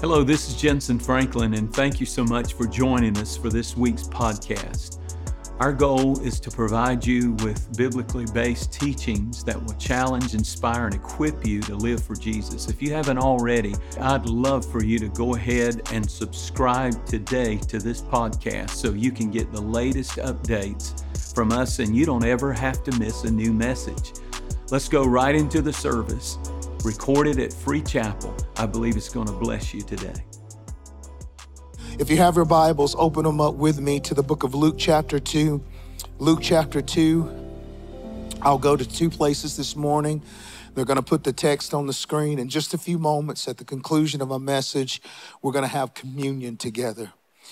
Hello, this is Jensen Franklin, and thank you so much for joining us for this week's podcast. Our goal is to provide you with biblically based teachings that will challenge, inspire, and equip you to live for Jesus. If you haven't already, I'd love for you to go ahead and subscribe today to this podcast so you can get the latest updates from us and you don't ever have to miss a new message. Let's go right into the service. Recorded at Free Chapel. I believe it's going to bless you today. If you have your Bibles, open them up with me to the book of Luke chapter 2. Luke chapter 2. I'll go to two places this morning. They're going to put the text on the screen. In just a few moments, at the conclusion of my message, we're going to have communion together.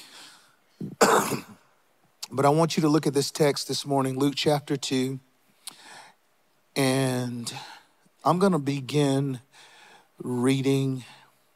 But I want you to look at this text this morning, Luke chapter 2. And I'm going to begin reading.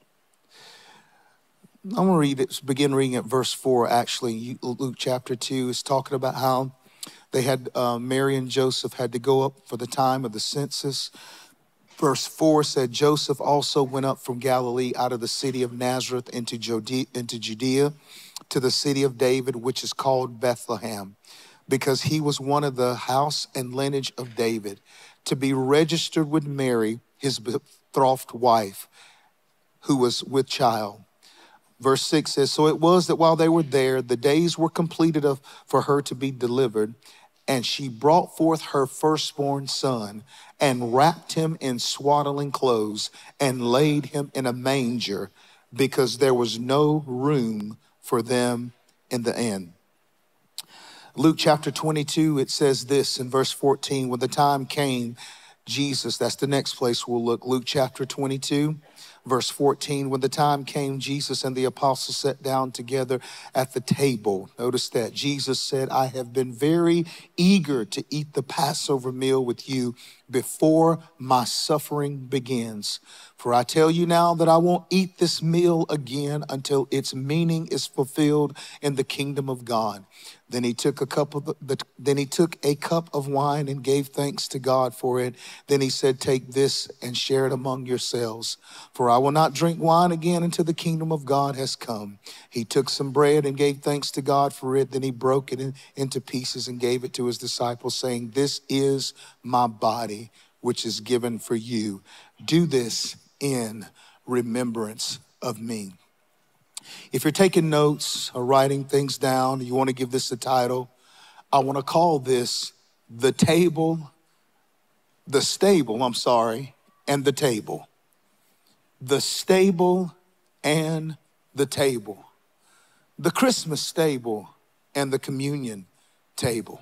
I'm going to begin reading at verse 4, actually. Luke chapter 2 is talking about how they had, Mary and Joseph had to go up for the time of the census. Verse 4 said, Joseph also went up from Galilee out of the city of Nazareth into Judea to the city of David, which is called Bethlehem, because he was one of the house and lineage of David, to be registered with Mary, his betrothed wife, who was with child. Verse 6 says, so it was that while they were there, the days were completed for her to be delivered, and she brought forth her firstborn son and wrapped him in swaddling clothes and laid him in a manger because there was no room for them in the inn. Luke chapter 22, it says this in verse 14, when the time came, Jesus, that's the next place we'll look. Luke chapter 22. Verse 14, when the time came, Jesus and the apostles sat down together at the table. Notice that Jesus said, I have been very eager to eat the Passover meal with you before my suffering begins. For I tell you now that I won't eat this meal again until its meaning is fulfilled in the kingdom of God. Then he took a cup of wine and gave thanks to God for it. Then he said, take this and share it among yourselves. For I will not drink wine again until the kingdom of God has come. He took some bread and gave thanks to God for it. Then he broke it into pieces and gave it to his disciples, saying, this is my body, which is given for you. Do this in remembrance of me. If you're taking notes or writing things down, you want to give this a title, I want to call this the stable, and the table. The stable and the table. The Christmas stable and the communion table.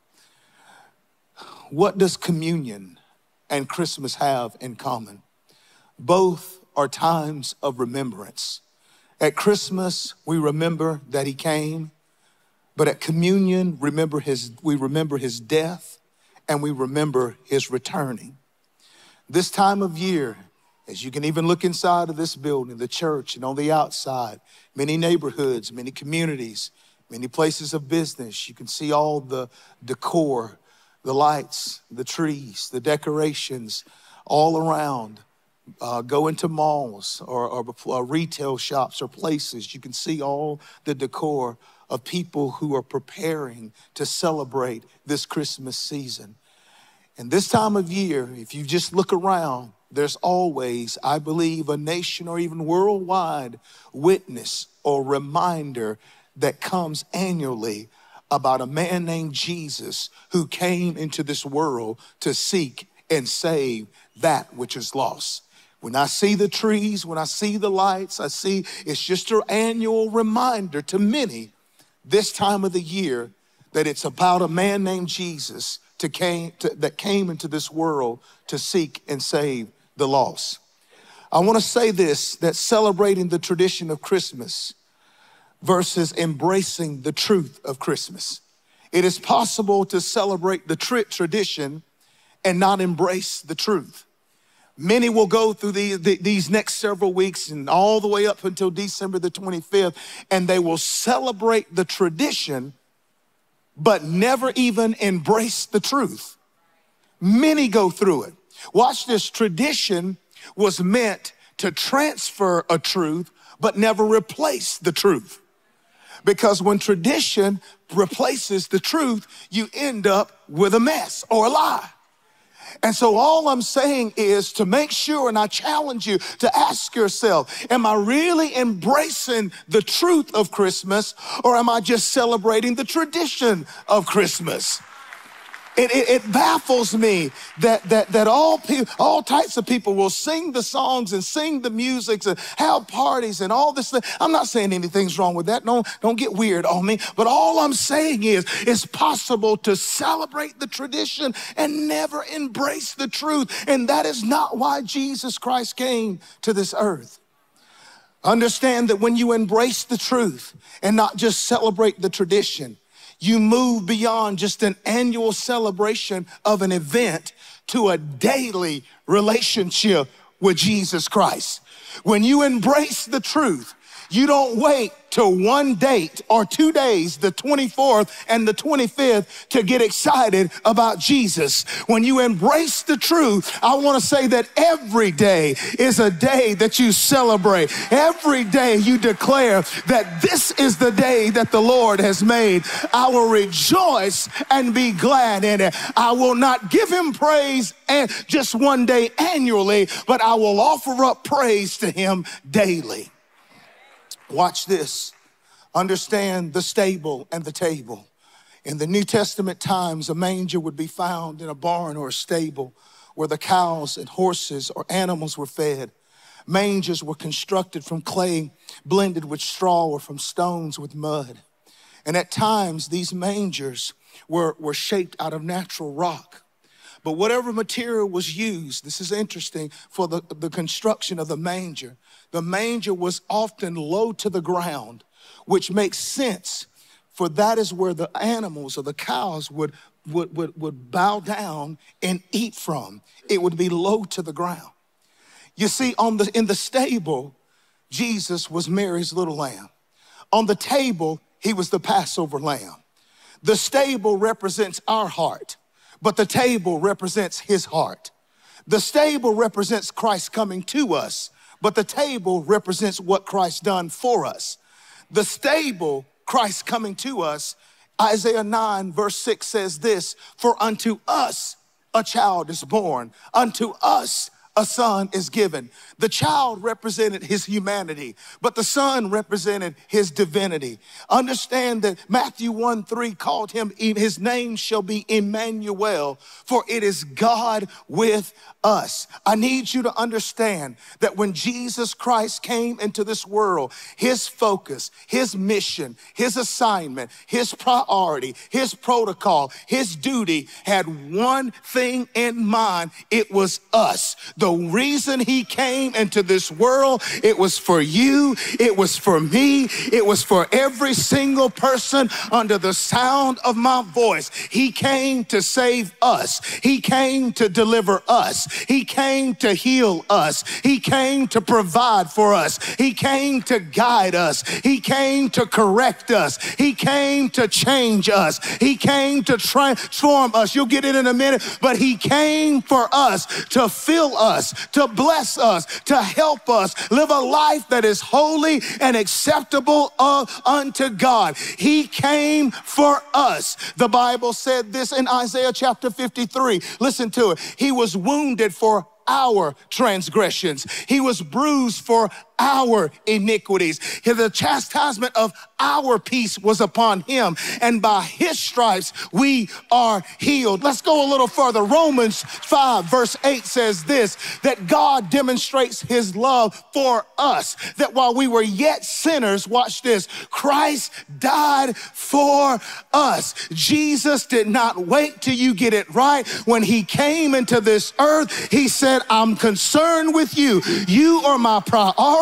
What does communion and Christmas have in common? Both are times of remembrance. At Christmas, we remember that he came, but at communion, we remember his death, and we remember his returning. This time of year, as you can even look inside of this building, the church, and on the outside, many neighborhoods, many communities, many places of business, you can see all the decor, the lights, the trees, the decorations all around. Go into malls or retail shops or places. You can see all the decor of people who are preparing to celebrate this Christmas season. And this time of year, if you just look around, there's always, I believe, a nation or even worldwide witness or reminder that comes annually about a man named Jesus who came into this world to seek and save that which is lost. When I see the trees, when I see the lights, I see it's just an annual reminder to many this time of the year that it's about a man named Jesus that came into this world to seek and save the lost. I want to say this, that celebrating the tradition of Christmas versus embracing the truth of Christmas. It is possible to celebrate the tradition and not embrace the truth. Many will go through these next several weeks and all the way up until December the 25th, and they will celebrate the tradition, but never even embrace the truth. Many go through it. Watch this. Tradition was meant to transfer a truth, but never replace the truth. Because when tradition replaces the truth, you end up with a mess or a lie. And so all I'm saying is to make sure, and I challenge you to ask yourself, am I really embracing the truth of Christmas, or am I just celebrating the tradition of Christmas? It baffles me that all types of people will sing the songs and sing the music and have parties and all this thing. I'm not saying anything's wrong with that. No, don't get weird on me. But all I'm saying is it's possible to celebrate the tradition and never embrace the truth. And that is not why Jesus Christ came to this earth. Understand that when you embrace the truth and not just celebrate the tradition, you move beyond just an annual celebration of an event to a daily relationship with Jesus Christ. When you embrace the truth, you don't wait till one date or 2 days, the 24th and the 25th, to get excited about Jesus. When you embrace the truth, I want to say that every day is a day that you celebrate. Every day you declare that this is the day that the Lord has made. I will rejoice and be glad in it. I will not give him praise and just one day annually, but I will offer up praise to him daily. Watch this. Understand the stable and the table. In the New Testament times, a manger would be found in a barn or a stable where the cows and horses or animals were fed. Mangers were constructed from clay blended with straw or from stones with mud. And at times, these mangers were shaped out of natural rock. But whatever material was used, this is interesting, for the construction of the manger was often low to the ground, which makes sense, for that is where the animals or the cows would bow down and eat from. It would be low to the ground. You see, in the stable, Jesus was Mary's little lamb. On the table, he was the Passover lamb. The stable represents our heart, but the table represents his heart. The stable represents Christ coming to us, but the table represents what Christ done for us. The stable, Christ coming to us, Isaiah 9 verse 6 says this, for unto us a child is born, unto us a son is given. The child represented his humanity, but the son represented his divinity. Understand that Matthew 1:3 called him, his name shall be Emmanuel, for it is God with us. I need you to understand that when Jesus Christ came into this world, his focus, his mission, his assignment, his priority, his protocol, his duty had one thing in mind. It was us. The reason he came into this world, it was for you, it was for me, it was for every single person under the sound of my voice. He came to save us. He came to deliver us. He came to heal us. He came to provide for us. He came to guide us. He came to correct us. He came to change us. He came to transform us. You'll get it in a minute, but he came for us, to fill us, to bless us, to help us live a life that is holy and acceptable unto God. He came for us. The Bible said this in Isaiah chapter 53. Listen to it. He was wounded for our transgressions. He was bruised for our iniquities. The chastisement of our peace was upon him, and by his stripes we are healed. Let's go a little further. Romans 5 verse 8 says this, that God demonstrates his love for us, that while we were yet sinners, watch this, Christ died for us. Jesus did not wait till you get it right. When he came into this earth, he said, I'm concerned with you. You are my priority.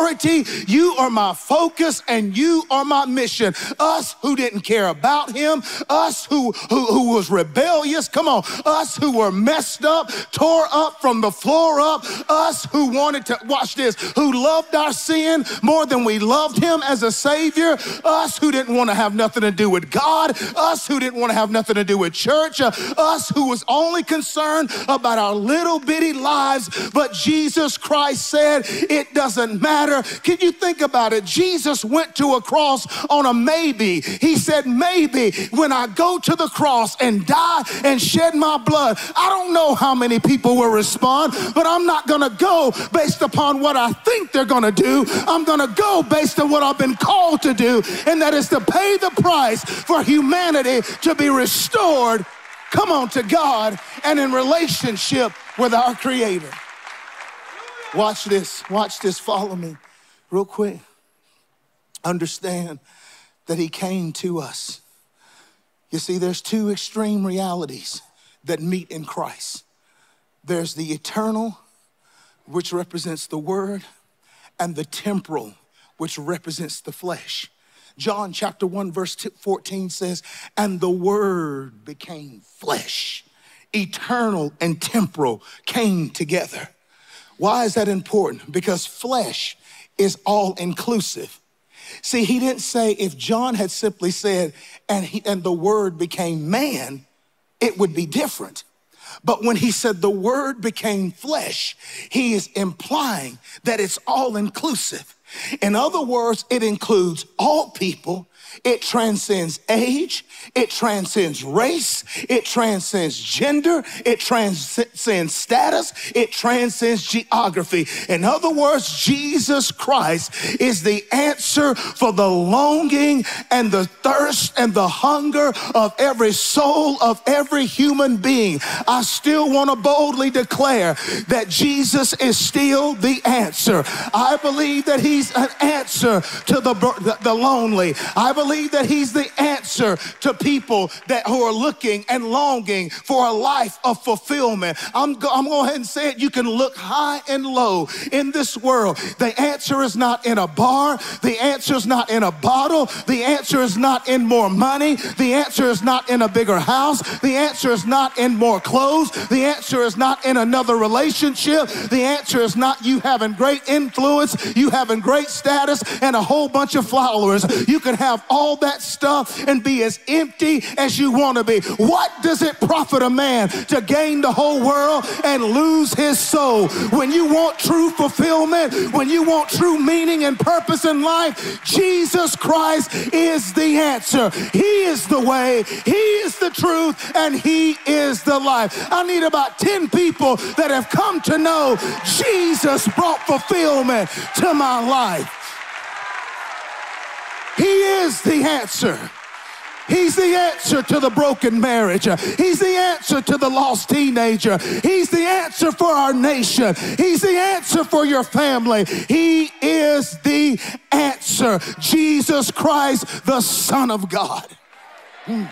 priority, you are my focus, and you are my mission. Us who didn't care about him, us who was rebellious, come on, us who were messed up, tore up from the floor up, us who wanted to, watch this, who loved our sin more than we loved him as a Savior, us who didn't want to have nothing to do with God, us who didn't want to have nothing to do with church, us who was only concerned about our little bitty lives, but Jesus Christ said, it doesn't matter. Can you think about it? Jesus went to a cross on a maybe. He said, maybe when I go to the cross and die and shed my blood, I don't know how many people will respond, but I'm not gonna go based upon what I think they're gonna do. I'm gonna go based on what I've been called to do, and that is to pay the price for humanity to be restored, come on, to God and in relationship with our Creator. Watch this, follow me real quick. Understand that he came to us. You see, there's two extreme realities that meet in Christ. There's the eternal, which represents the word, and the temporal, which represents the flesh. John chapter 1 verse 14 says, and the word became flesh. Eternal and temporal came together. Why is that important? Because flesh is all inclusive. See, he didn't say, if John had simply said, and the word became man, it would be different. But when he said the word became flesh, he is implying that it's all inclusive. In other words, it includes all people. It transcends age, it transcends race, it transcends gender, it transcends status, it transcends geography. In other words, Jesus Christ is the answer for the longing and the thirst and the hunger of every soul, of every human being. I still want to boldly declare that Jesus is still the answer. I believe that he's an answer to the lonely. I believe that he's the answer to people who are looking and longing for a life of fulfillment. I'm going to go ahead and say it. You can look high and low in this world. The answer is not in a bar. The answer is not in a bottle. The answer is not in more money. The answer is not in a bigger house. The answer is not in more clothes. The answer is not in another relationship. The answer is not you having great influence, you having great status, and a whole bunch of followers. You can have all that stuff and be as empty as you want to be. What does it profit a man to gain the whole world and lose his soul? When you want true fulfillment, when you want true meaning and purpose in life, Jesus Christ is the answer. He is the way, he is the truth, and he is the life. I need about 10 people that have come to know Jesus brought fulfillment to my life. He is the answer. He's the answer to the broken marriage. He's the answer to the lost teenager. He's the answer for our nation. He's the answer for your family. He is the answer. Jesus Christ, the Son of God. The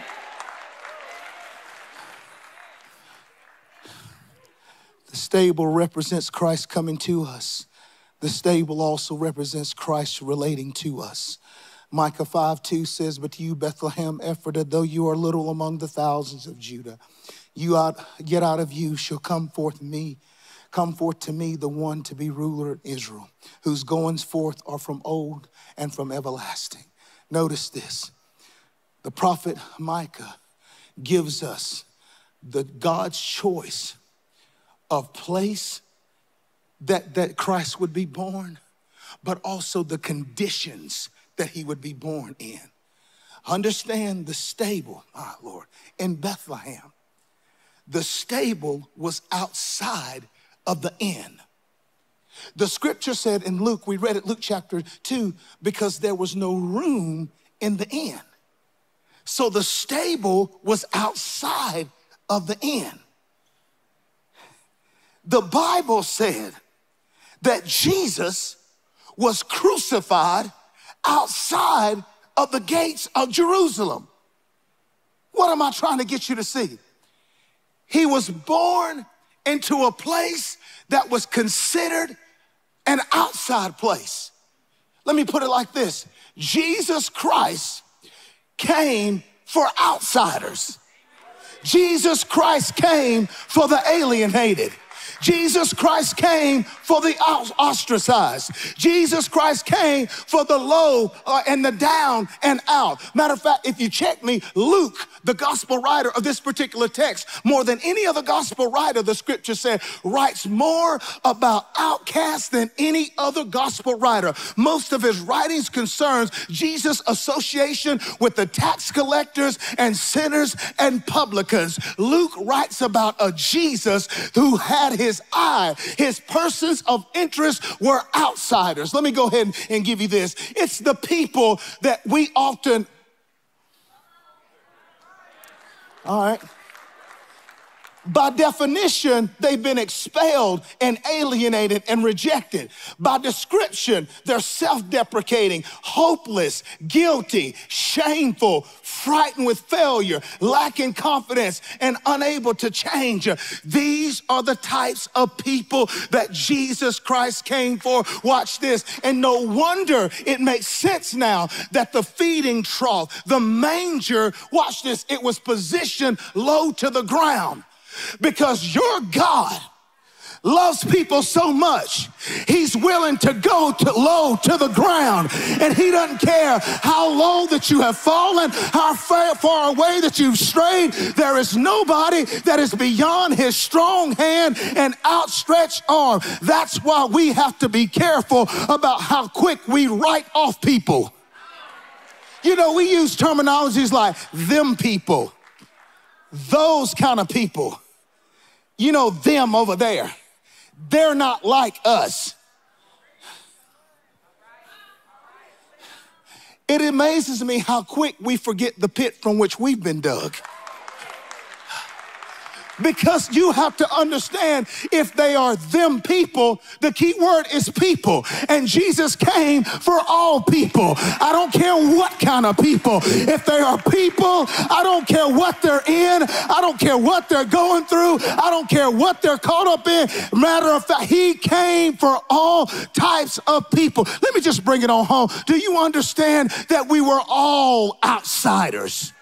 stable represents Christ coming to us. The stable also represents Christ relating to us. Micah 5:2 says, but you, Bethlehem Ephratah, though you are little among the thousands of Judah, yet out of you shall come forth to me the one to be ruler in Israel, whose goings forth are from old and from everlasting. Notice this. The prophet Micah gives us God's choice of place that Christ would be born, but also the conditions that he would be born in. Understand the stable, Lord, in Bethlehem. The stable was outside of the inn. The scripture said in Luke, we read it, Luke chapter 2, because there was no room in the inn. So the stable was outside of the inn. The Bible said that Jesus was crucified outside of the gates of Jerusalem. What am I trying to get you to see? He was born into a place that was considered an outside place. Let me put it like this. Jesus Christ came for outsiders. Jesus Christ came for the alienated. Jesus Christ came for the ostracized. Jesus Christ came for the low and the down and out. Matter of fact, if you check me, Luke, the gospel writer of this particular text, more than any other gospel writer, the scripture said, writes more about outcasts than any other gospel writer. Most of his writings concerns Jesus' association with the tax collectors and sinners and publicans. Luke writes about a Jesus who had his eye. His persons of interest were outsiders. Let me go ahead and give you this. It's the people that we often, all right. By definition, they've been expelled and alienated and rejected. By description, they're self-deprecating, hopeless, guilty, shameful, frightened with failure, lacking confidence, and unable to change. These are the types of people that Jesus Christ came for. Watch this. And no wonder it makes sense now that the feeding trough, the manger, watch this, it was positioned low to the ground. Because your God loves people so much, he's willing to go low to the ground. And he doesn't care how low that you have fallen, how far away that you've strayed. There is nobody that is beyond his strong hand and outstretched arm. That's why we have to be careful about how quick we write off people. You know, we use terminologies like them people, those kind of people. You know, them over there, they're not like us. It amazes me how quick we forget the pit from which we've been dug. Because you have to understand, if they are them people, the key word is people. And Jesus came for all people. I don't care what kind of people. If they are people, I don't care what they're in. I don't care what they're going through. I don't care what they're caught up in. Matter of fact, he came for all types of people. Let me just bring it on home. Do you understand that we were all outsiders?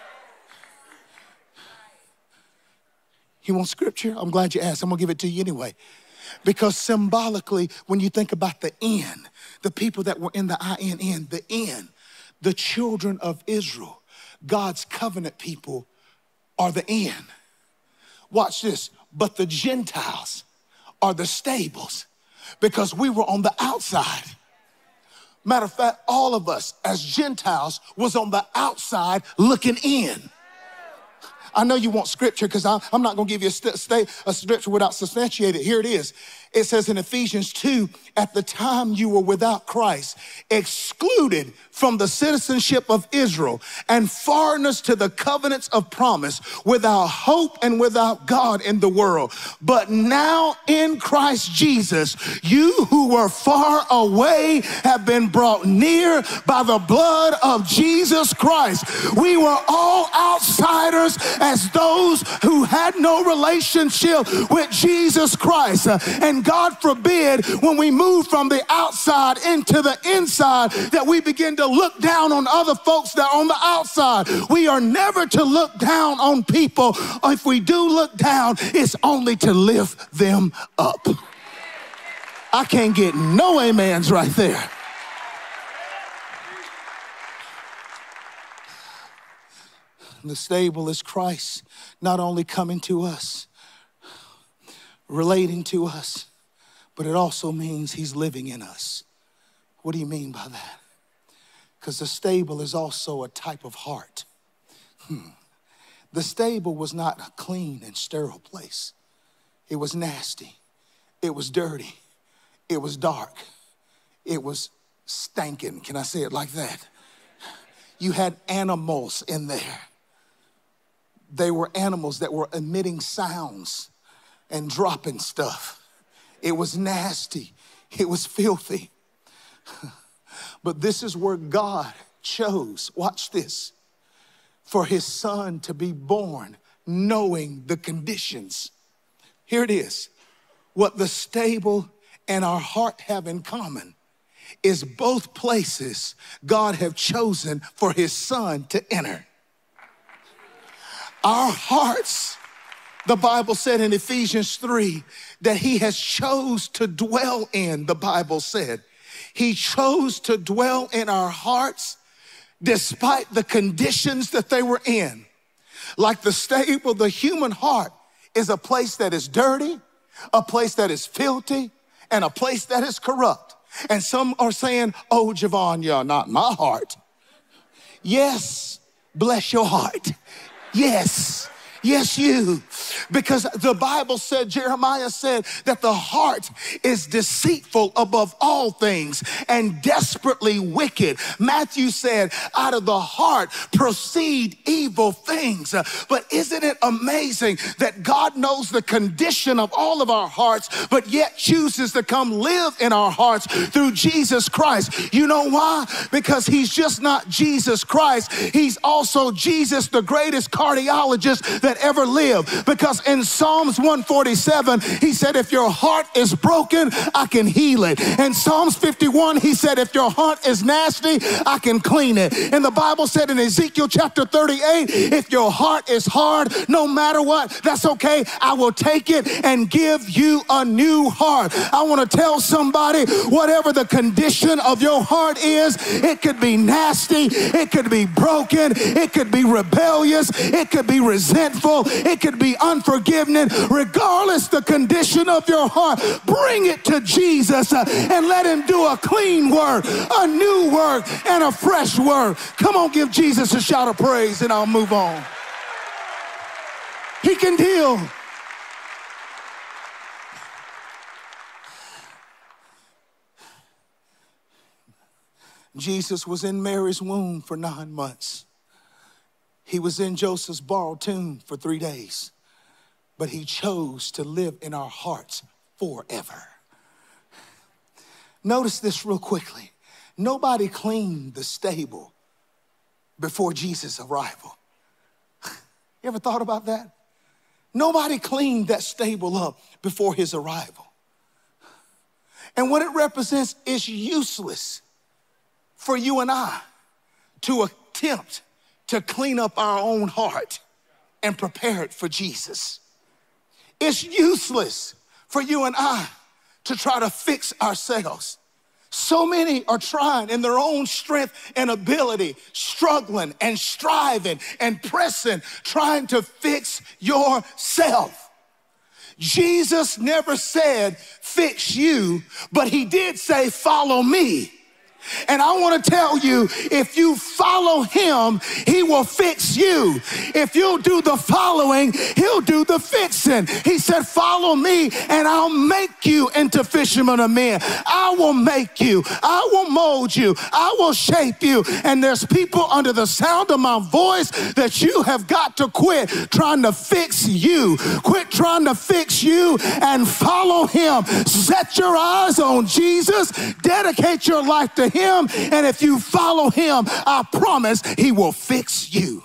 You want scripture? I'm glad you asked. I'm gonna give it to you anyway. Because symbolically, when you think about the end, the people that were in the INN, the end, the children of Israel, God's covenant people are the end. Watch this. But the Gentiles are the stables, because we were on the outside. Matter of fact, all of us as Gentiles was on the outside looking in. I know you want scripture, because I'm not going to give you a scripture without substantiating it. Here it is. It says in Ephesians 2, at the time you were without Christ, excluded from the citizenship of Israel, and foreigners to the covenants of promise, without hope and without God in the world. But now in Christ Jesus, you who were far away have been brought near by the blood of Jesus Christ. We were all outsiders as those who had no relationship with Jesus Christ. And God forbid, when we move from the outside into the inside, that we begin to look down on other folks that are on the outside. We are never to look down on people. If we do look down, it's only to lift them up. I can't get no amens right there. The stable is Christ, not only coming to us, relating to us, but it also means he's living in us. What do you mean by that? Because the stable is also a type of heart. The stable was not a clean and sterile place. It was nasty. It was dirty. It was dark. It was stinking. Can I say it like that? You had animals in there. They were animals that were emitting sounds and dropping stuff. It was nasty. It was filthy. But this is where God chose, watch this, for his son to be born, knowing the conditions. Here it is. What the stable and our heart have in common is both places God have chosen for his son to enter. Our hearts, the Bible said in Ephesians 3, that he has chose to dwell in, the Bible said. He chose to dwell in our hearts despite the conditions that they were in. Like the stable, the human heart is a place that is dirty, a place that is filthy, and a place that is corrupt. And some are saying, oh, Javon, you're not my heart. Yes, bless your heart. Yes. Yes, you. Because the Bible said, Jeremiah said, that the heart is deceitful above all things and desperately wicked. Matthew said, out of the heart proceed evil things. But isn't it amazing that God knows the condition of all of our hearts, but yet chooses to come live in our hearts through Jesus Christ? You know why? Because he's just not Jesus Christ. He's also Jesus, the greatest cardiologist that ever lived. Because in Psalms 147, he said, if your heart is broken, I can heal it. In Psalms 51, he said, if your heart is nasty, I can clean it. And the Bible said in Ezekiel chapter 38, if your heart is hard, no matter what, that's okay. I will take it and give you a new heart. I want to tell somebody, whatever the condition of your heart is, it could be nasty, it could be broken, it could be rebellious, it could be resentful, it could be unforgiving. Regardless the condition of your heart, bring it to Jesus and let him do a clean work, a new work, and a fresh work. Come on, give Jesus a shout of praise and I'll move on. He can heal. Jesus was in Mary's womb for 9 months. He was in Joseph's borrowed tomb for 3 days, but he chose to live in our hearts forever. Notice this real quickly. Nobody cleaned the stable before Jesus' arrival. You ever thought about that? Nobody cleaned that stable up before his arrival. And what it represents is useless for you and I to attempt to clean up our own heart and prepare it for Jesus. It's useless for you and I to try to fix ourselves. So many are trying in their own strength and ability, struggling and striving and pressing, trying to fix yourself. Jesus never said, fix you, but he did say, follow me. And I want to tell you, if you follow him, he will fix you. If you'll do the following, he'll do the fixing. He said, follow me and I'll make you into fishermen of men. I will make you. I will mold you. I will shape you. And there's people under the sound of my voice that you have got to quit trying to fix you. Quit trying to fix you and follow him. Set your eyes on Jesus. Dedicate your life to him. And if you follow him, I promise he will fix you.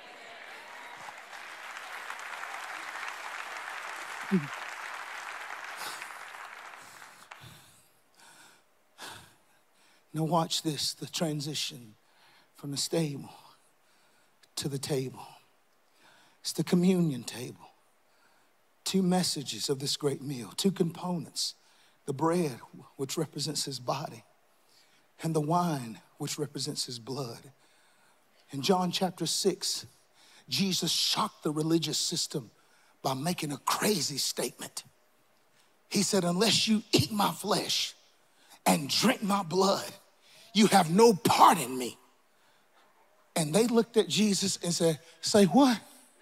Now watch this, the transition from the stable to the table. It's the communion table. 2 messages of this great meal, 2 components. The bread, which represents his body, and the wine, which represents his blood. In John chapter 6, Jesus shocked the religious system by making a crazy statement. He said, unless you eat my flesh and drink my blood, you have no part in me. And they looked at Jesus and said, say what?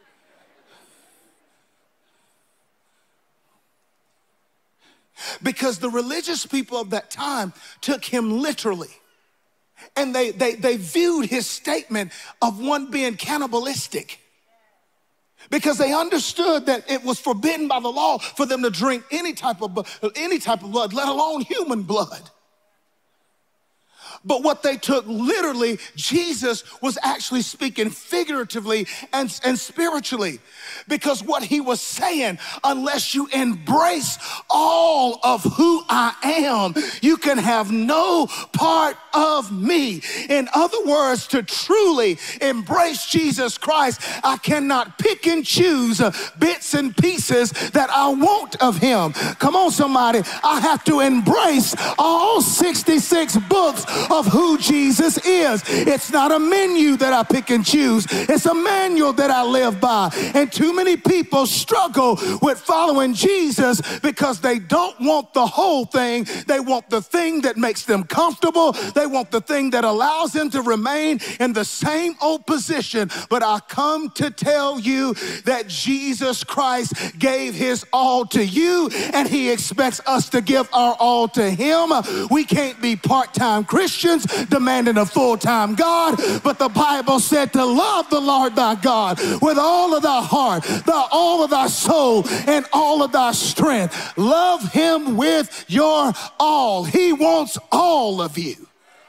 Because the religious people of that time took him literally. And they viewed his statement of one being cannibalistic. Because they understood that it was forbidden by the law for them to drink any type of blood, let alone human blood. But what they took literally, Jesus was actually speaking figuratively and spiritually. Because what he was saying, unless you embrace all of who I am, you can have no part of me. In other words, to truly embrace Jesus Christ, I cannot pick and choose bits and pieces that I want of him. Come on, somebody. I have to embrace all 66 books of who Jesus is. It's not a menu that I pick and choose. It's a manual that I live by. And too many people struggle with following Jesus because they don't want the whole thing. They want the thing that makes them comfortable. They want the thing that allows them to remain in the same old position. But I come to tell you that Jesus Christ gave his all to you, and he expects us to give our all to him. We can't be part-time Christians demanding a full-time God, but the Bible said to love the Lord thy God with all of thy heart, all of thy soul, and all of thy strength. Love him with your all. He wants all of you.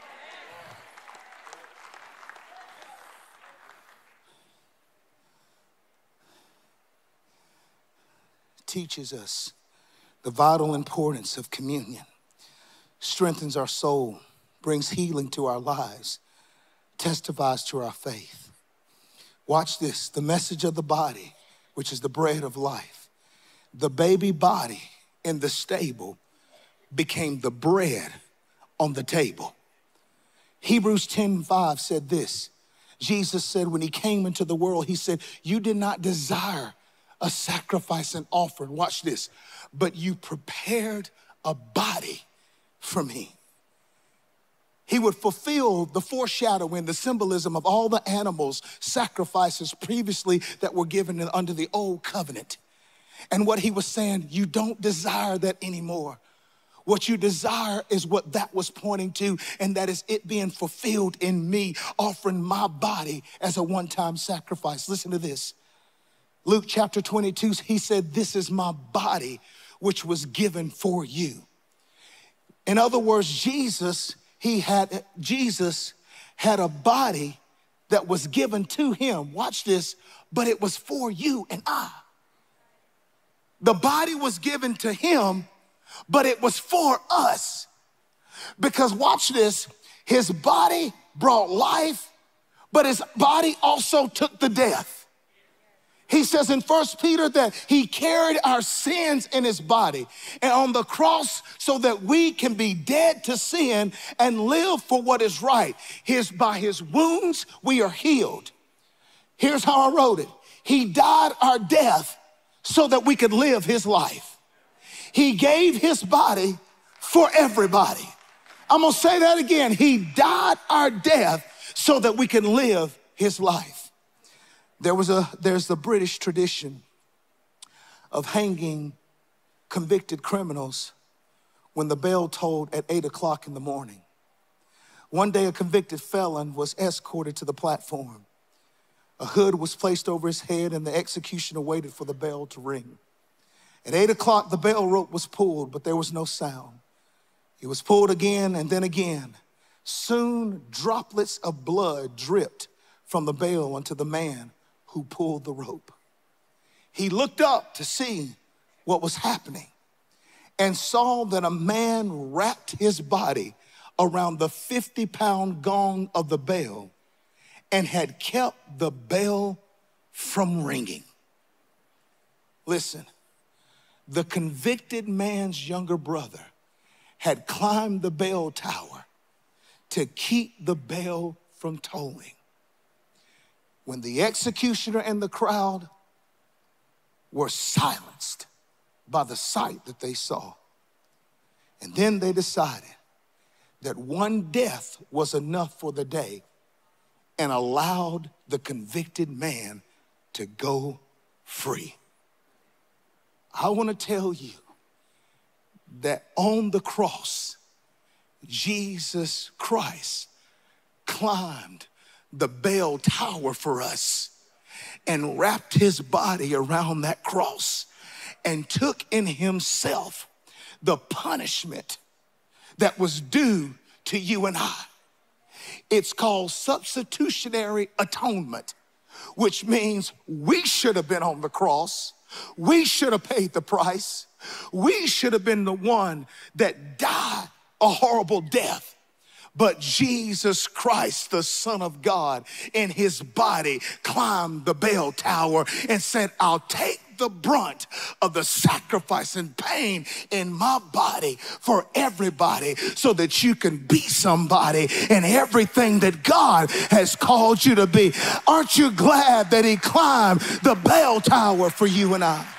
Teaches us the vital importance of communion, strengthens our soul, brings healing to our lives, testifies to our faith. Watch this, the message of the body, which is the bread of life. The baby body in the stable became the bread on the table. Hebrews 10:5 said this. Jesus said when he came into the world, he said, you did not desire a sacrifice and offering, watch this, but you prepared a body for me. He would fulfill the foreshadowing, the symbolism of all the animals, sacrifices previously that were given under the old covenant. And what he was saying, you don't desire that anymore. What you desire is what that was pointing to, and that is it being fulfilled in me, offering my body as a one-time sacrifice. Listen to this. Luke chapter 22, he said, this is my body, which was given for you. In other words, Jesus had a body that was given to him. Watch this, but it was for you and I. The body was given to him, but it was for us. Because watch this, his body brought life, but his body also took the death. He says in 1 Peter that he carried our sins in his body and on the cross so that we can be dead to sin and live for what is right. By his wounds, we are healed. Here's how I wrote it. He died our death so that we could live his life. He gave his body for everybody. I'm gonna say that again. He died our death so that we can live his life. There's the British tradition of hanging convicted criminals when the bell tolled at 8 o'clock in the morning. One day, a convicted felon was escorted to the platform. A hood was placed over his head and the executioner waited for the bell to ring. At 8 o'clock, the bell rope was pulled, but there was no sound. It was pulled again and then again. Soon, droplets of blood dripped from the bell onto the man who pulled the rope. He looked up to see what was happening and saw that a man wrapped his body around the 50-pound gong of the bell and had kept the bell from ringing. Listen, the convicted man's younger brother had climbed the bell tower to keep the bell from tolling. When the executioner and the crowd were silenced by the sight that they saw, and then they decided that one death was enough for the day and allowed the convicted man to go free. I want to tell you that on the cross, Jesus Christ climbed the bell tower for us and wrapped his body around that cross and took in himself the punishment that was due to you and I. It's called substitutionary atonement, which means we should have been on the cross. We should have paid the price. We should have been the one that died a horrible death. But Jesus Christ, the Son of God, in his body climbed the bell tower and said, I'll take the brunt of the sacrifice and pain in my body for everybody so that you can be somebody and everything that God has called you to be. Aren't you glad that he climbed the bell tower for you and I?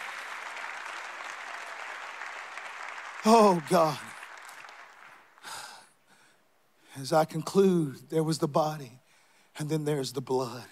Oh, God. As I conclude, there was the body, and then there's the blood.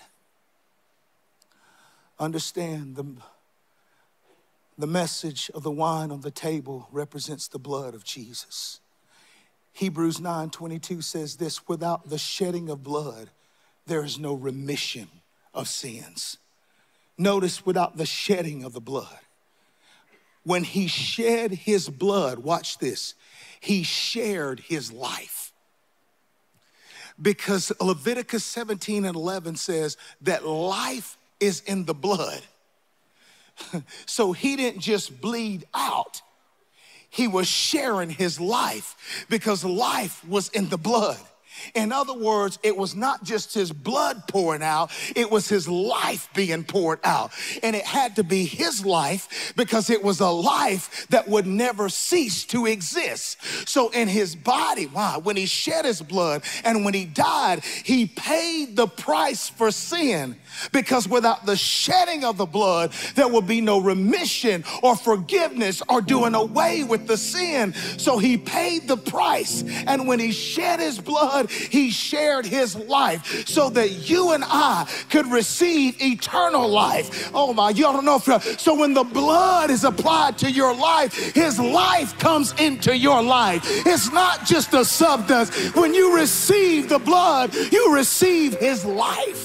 Understand, the message of the wine on the table represents the blood of Jesus. Hebrews 9:22 says this, without the shedding of blood, there is no remission of sins. Notice, without the shedding of the blood. When he shed his blood, watch this, he shared his life. Because Leviticus 17:11 says that life is in the blood. So he didn't just bleed out. He was sharing his life because life was in the blood. In other words, it was not just his blood pouring out, it was his life being poured out. And it had to be his life because it was a life that would never cease to exist. So in his body, when he shed his blood and when he died, he paid the price for sin. Because without the shedding of the blood, there will be no remission or forgiveness or doing away with the sin. So he paid the price. And when he shed his blood, he shared his life so that you and I could receive eternal life. Oh my, you don't know. So when the blood is applied to your life, his life comes into your life. It's not just a substance. When you receive the blood, you receive his life.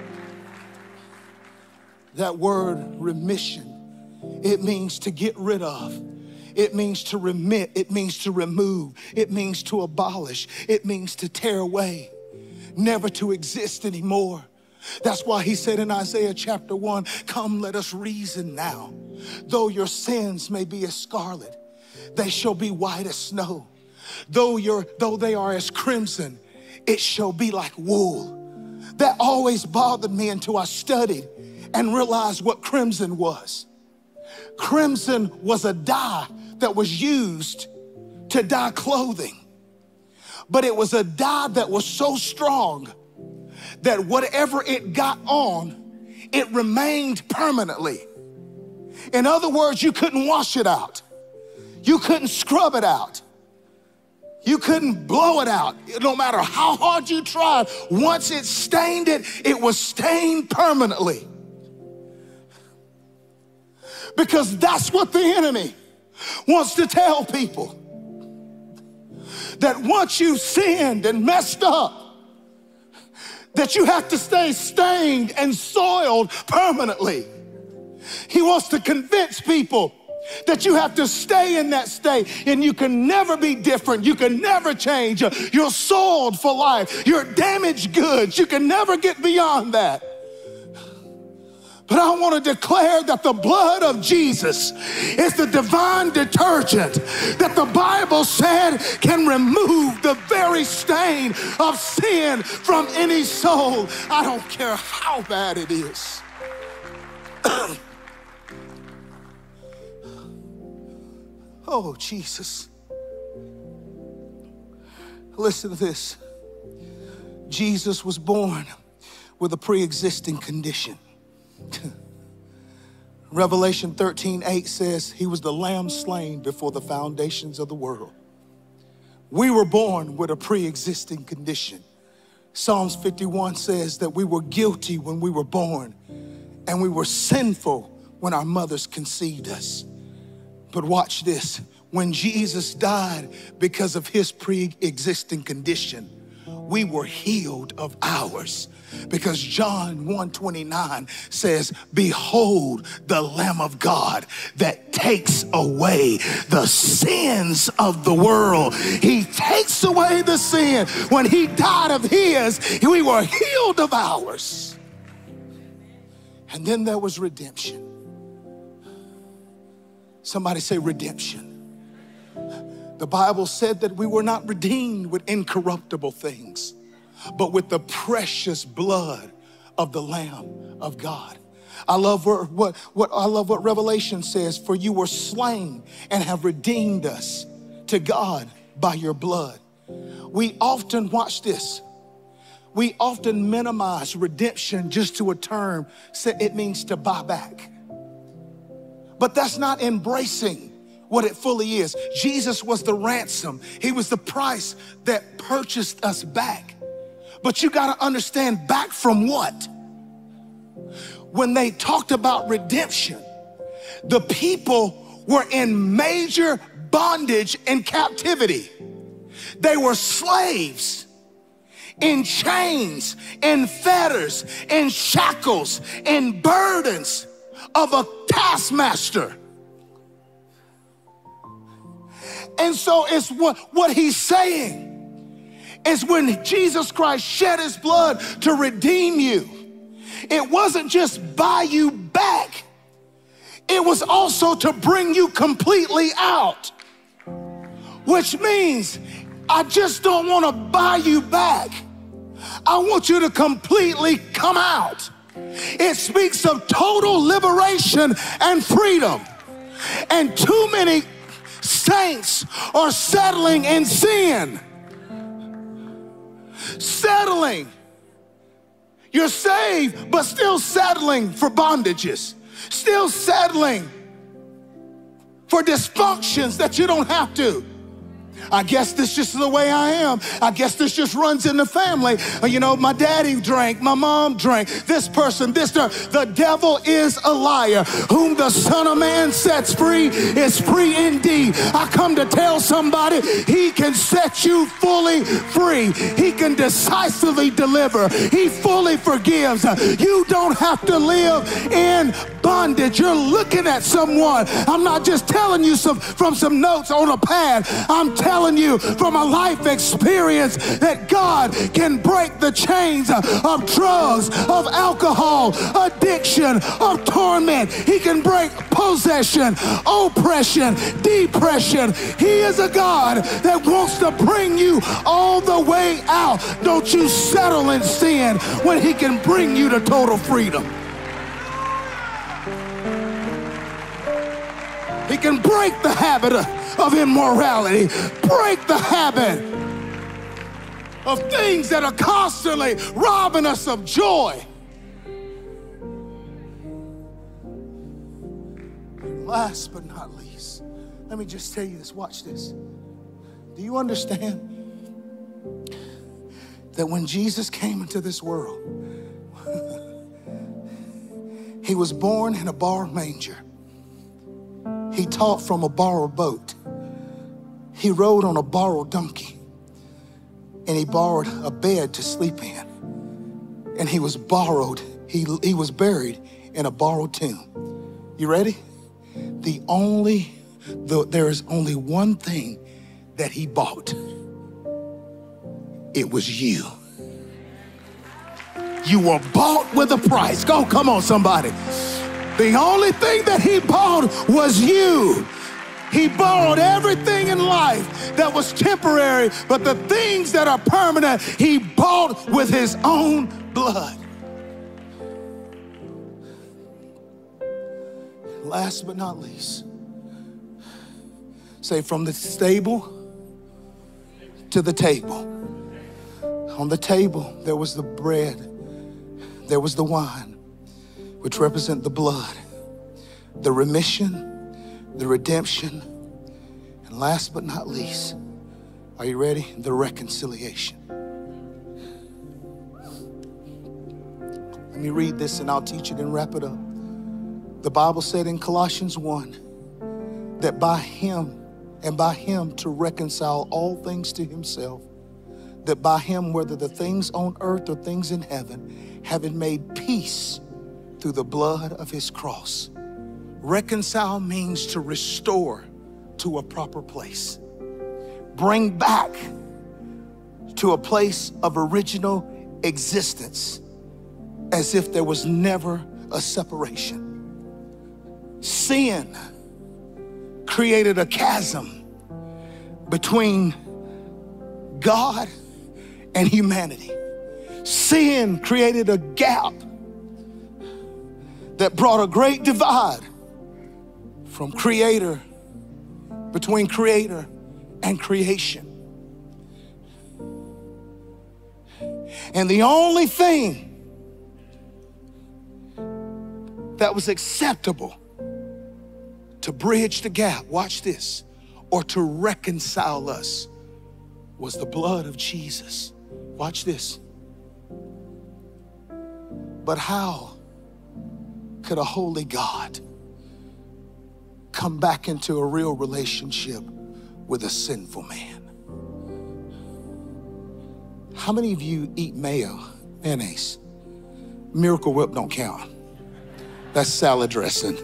That word remission, it means to get rid of. It means to remit. It means to remove. It means to abolish. It means to tear away, never to exist anymore. That's why he said in Isaiah chapter 1, come, let us reason now. Though your sins may be as scarlet, they shall be white as snow. Though they are as crimson, it shall be like wool. That always bothered me until I studied and realized what crimson was. Crimson was a dye that was used to dye clothing. But it was a dye that was so strong that whatever it got on, it remained permanently. In other words, you couldn't wash it out. You couldn't scrub it out. You couldn't blow it out. No matter how hard you tried, once it stained it, it was stained permanently. Because that's what the enemy wants to tell people. That once you've sinned and messed up, that you have to stay stained and soiled permanently. He wants to convince people that you have to stay in that state and you can never be different. You can never change. You're soiled for life. You're damaged goods. You can never get beyond that. But I want to declare that the blood of Jesus is the divine detergent that the Bible said can remove the very stain of sin from any soul. I don't care how bad it is. Oh, Jesus. Listen to this. Jesus was born with a pre-existing condition. Revelation 13:8 says he was the lamb slain before the foundations of the world. We were born with a pre-existing condition. Psalms 51 says that we were guilty when we were born and we were sinful when our mothers conceived us. But watch this. When Jesus died because of his pre-existing condition, we were healed of ours. Because John 1:29 says, behold the Lamb of God that takes away the sins of the world. He takes away the sin. When he died of his, we were healed of ours. And then there was redemption. Somebody say redemption. The Bible said that we were not redeemed with incorruptible things, but with the precious blood of the Lamb of God. I love what Revelation says, for you were slain and have redeemed us to God by your blood. We often, watch this, we often minimize redemption just to a term, say it means to buy back. But that's not embracing what it fully is. Jesus was the ransom. He was the price that purchased us back. But you got to understand, back from what? When they talked about redemption, the people were in major bondage and captivity. They were slaves, in chains, in fetters, in shackles, in burdens of a taskmaster. And so it's what he's saying is when Jesus Christ shed his blood to redeem you, it wasn't just buy you back, it was also to bring you completely out. Which means I just don't want to buy you back. I want you to completely come out. It speaks of total liberation and freedom. And too many saints are settling in sin. Settling. You're saved, but still settling for bondages. Still settling for dysfunctions that you don't have to. I guess this just is the way I am. I guess this just runs in the family. You know, my daddy drank, my mom drank, this person, this. The devil is a liar. Whom the Son of Man sets free is free indeed. I come to tell somebody he can set you fully free. He can decisively deliver. He fully forgives. You don't have to live in bondage. You're looking at someone. I'm not just telling you from some notes on a pad. I'm telling you from a life experience that God can break the chains of drugs, of alcohol, addiction, of torment. He can break possession, oppression, depression. He is a God that wants to bring you all the way out. Don't you settle in sin when he can bring you to total freedom. He can break the habit of immorality, break the habit of things that are constantly robbing us of joy. Last but not least, let me just tell you this, watch this. Do you understand that when Jesus came into this world, he was born in a borrowed manger. He taught from a borrowed boat. He rode on a borrowed donkey. And he borrowed a bed to sleep in. And he was borrowed, he was buried in a borrowed tomb. You ready? There is only one thing that he bought. It was you. You were bought with a price. Come on, somebody. The only thing that he bought was you. He borrowed everything in life that was temporary, but the things that are permanent, he bought with his own blood. Last but not least, say from the stable to the table. On the table, there was the bread, there was the wine, which represent the blood, the remission, the redemption, and last but not least, are you ready? The reconciliation. Let me read this and I'll teach it and wrap it up. The Bible said in Colossians 1 that by him to reconcile all things to himself, that by him, whether the things on earth or things in heaven, having made peace through the blood of his cross. Reconcile means to restore to a proper place. Bring back to a place of original existence, as if there was never a separation. Sin created a chasm between God and humanity. Sin created a gap that brought a great divide between creator and creation. And the only thing that was acceptable to bridge the gap, watch this, or to reconcile us, was the blood of Jesus. Watch this. But how could a holy God come back into a real relationship with a sinful man? How many of you eat mayonnaise? Miracle Whip don't count. That's salad dressing.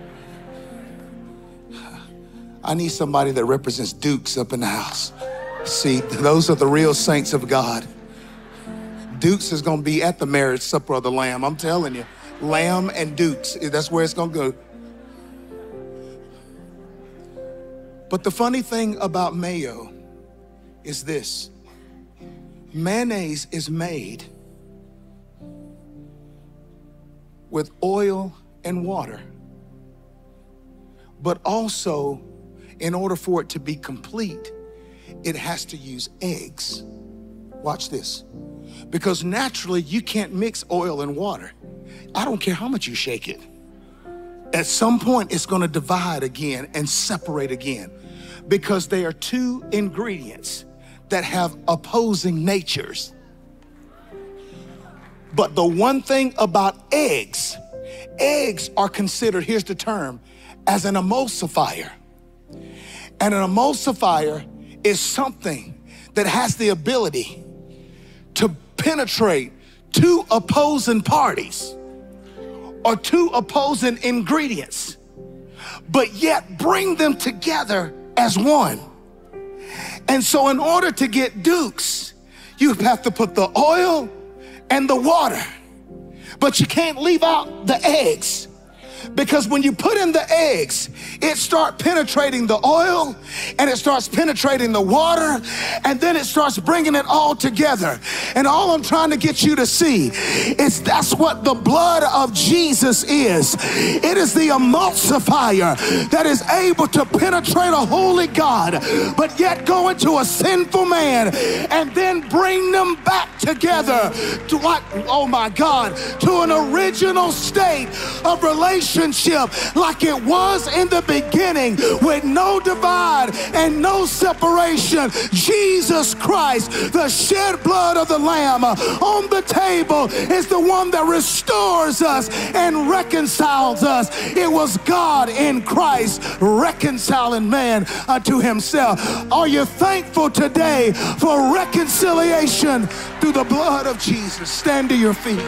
I need somebody that represents Dukes up in the house. See, those are the real saints of God. Dukes is gonna be at the marriage supper of the Lamb. I'm telling you, Lamb and Dukes, that's where it's gonna go. But the funny thing about mayo is this. Mayonnaise is made with oil and water, but also, in order for it to be complete, it has to use eggs. Watch this. Because naturally, you can't mix oil and water. I don't care how much you shake it. At some point, it's gonna divide again and separate again, because they are two ingredients that have opposing natures. But the one thing about eggs are considered, here's the term, as an emulsifier. And an emulsifier is something that has the ability to penetrate two opposing parties or two opposing ingredients, but yet bring them together as one. And so in order to get Dukes, you have to put the oil and the water, but you can't leave out the eggs. Because when you put in the eggs, it starts penetrating the oil and it starts penetrating the water, and then it starts bringing it all together. And all I'm trying to get you to see is that's what the blood of Jesus is. It is the emulsifier that is able to penetrate a holy God, but yet go into a sinful man and then bring them back together to what? Oh my God, to an original state of relationship like it was in the beginning, with no divide and no separation. Jesus Christ, the shed blood of the Lamb on the table, is the one that restores us and reconciles us. It was God in Christ reconciling man unto himself. Are you thankful today for reconciliation through the blood of Jesus? Stand to your feet.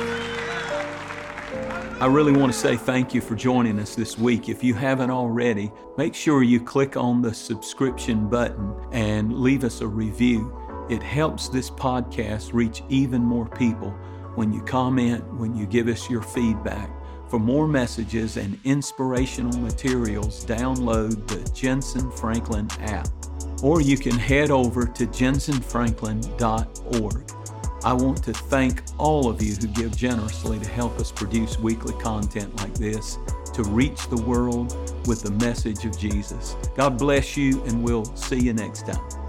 I really want to say thank you for joining us this week. If you haven't already, make sure you click on the subscription button and leave us a review. It helps this podcast reach even more people when you comment, when you give us your feedback. For more messages and inspirational materials, download the Jentezen Franklin app, or you can head over to jentezenfranklin.org. I want to thank all of you who give generously to help us produce weekly content like this, to reach the world with the message of Jesus. God bless you, and we'll see you next time.